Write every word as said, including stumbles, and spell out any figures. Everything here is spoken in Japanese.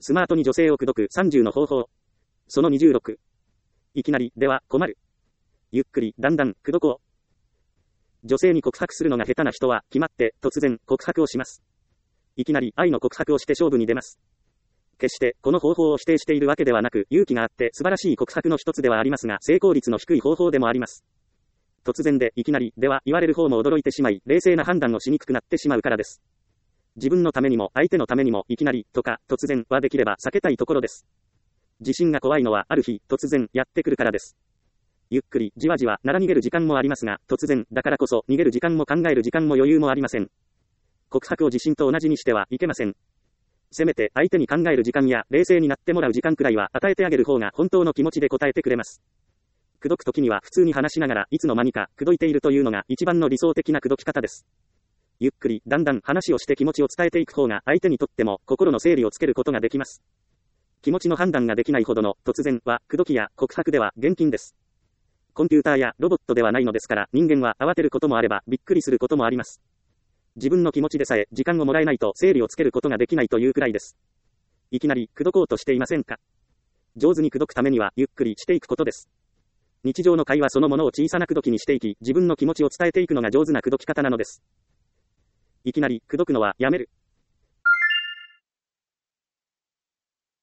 スマートに女性を口説くさんじゅうの方法。そのにじゅうろく。いきなりでは困る。ゆっくり、だんだん、口説こう。女性に告白するのが下手な人は、決まって、突然、告白をします。いきなり、愛の告白をして勝負に出ます。決して、この方法を否定しているわけではなく、勇気があって、素晴らしい告白の一つではありますが、成功率の低い方法でもあります。突然で、いきなり、では、言われる方も驚いてしまい、冷静な判断をしにくくなってしまうからです。自分のためにも、相手のためにも、いきなり、とか、突然はできれば避けたいところです。地震が怖いのは、ある日、突然、やってくるからです。ゆっくり、じわじわ、なら逃げる時間もありますが、突然、だからこそ、逃げる時間も考える時間も余裕もありません。告白を地震と同じにしてはいけません。せめて、相手に考える時間や、冷静になってもらう時間くらいは、与えてあげる方が、本当の気持ちで答えてくれます。口説くときには、普通に話しながら、いつの間にか、口説いているというのが、一番の理想的な口説き方です。ゆっくり、だんだん話をして気持ちを伝えていく方が、相手にとっても、心の整理をつけることができます。気持ちの判断ができないほどの、突然は、口説きや告白では、厳禁です。コンピューターやロボットではないのですから、人間は慌てることもあれば、びっくりすることもあります。自分の気持ちでさえ、時間をもらえないと、整理をつけることができないというくらいです。いきなり、口説こうとしていませんか？上手に口説くためには、ゆっくりしていくことです。日常の会話そのものを小さな口説きにしていき、自分の気持ちを伝えていくのが上手な口説き方なのです。いきなり、口説くのはやめる。